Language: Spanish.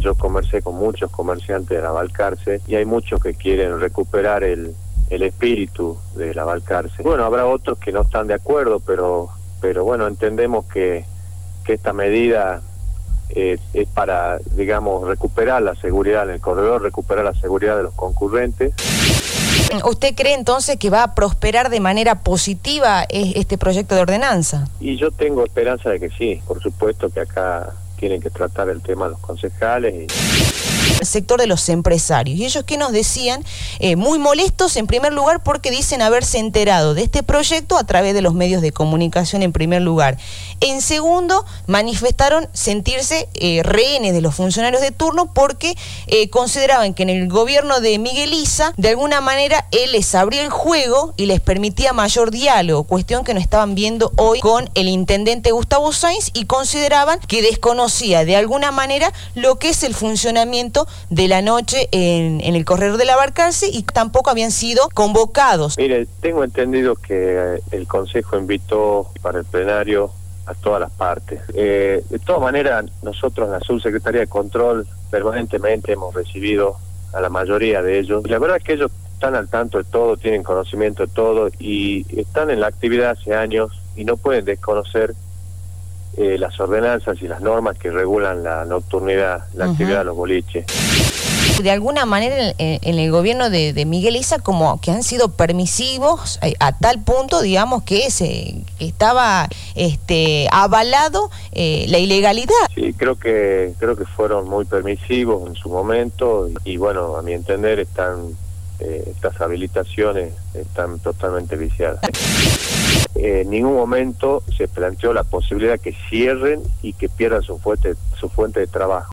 Yo conversé con muchos comerciantes de la Balcarce y hay muchos que quieren recuperar el espíritu de la Balcarce. Bueno, habrá otros que no están de acuerdo, pero bueno, entendemos que esta medida es para, digamos, recuperar la seguridad en el corredor, recuperar la seguridad de los concurrentes. ¿Usted cree entonces que va a prosperar de manera positiva este proyecto de ordenanza? Y yo tengo esperanza de que sí, por supuesto que acá tienen que tratar el tema de los concejales. El sector de los empresarios, y ellos que nos decían, muy molestos en primer lugar porque dicen haberse enterado de este proyecto a través de los medios de comunicación en primer lugar. En segundo, manifestaron sentirse rehenes de los funcionarios de turno porque consideraban que en el gobierno de Miguel Issa, de alguna manera, él les abría el juego y les permitía mayor diálogo, cuestión que no estaban viendo hoy con el intendente Gustavo Sainz, y consideraban que desconocía de alguna manera lo que es el funcionamiento de la noche en el corredor de la Balcarce, y tampoco habían sido convocados. Mire, tengo entendido que el Consejo invitó para el plenario a todas las partes. De todas maneras, nosotros en la Subsecretaría de Control permanentemente hemos recibido a la mayoría de ellos. La verdad es que ellos están al tanto de todo, tienen conocimiento de todo y están en la actividad hace años y no pueden desconocer las ordenanzas y las normas que regulan la nocturnidad, la actividad de los boliches. De alguna manera en el gobierno de Miguel Issa como que han sido permisivos a tal punto, digamos, que estaba avalado la ilegalidad. Sí, creo que fueron muy permisivos en su momento y bueno, a mi entender estas habilitaciones están totalmente viciadas. En ningún momento se planteó la posibilidad que cierren y que pierdan su fuente de trabajo.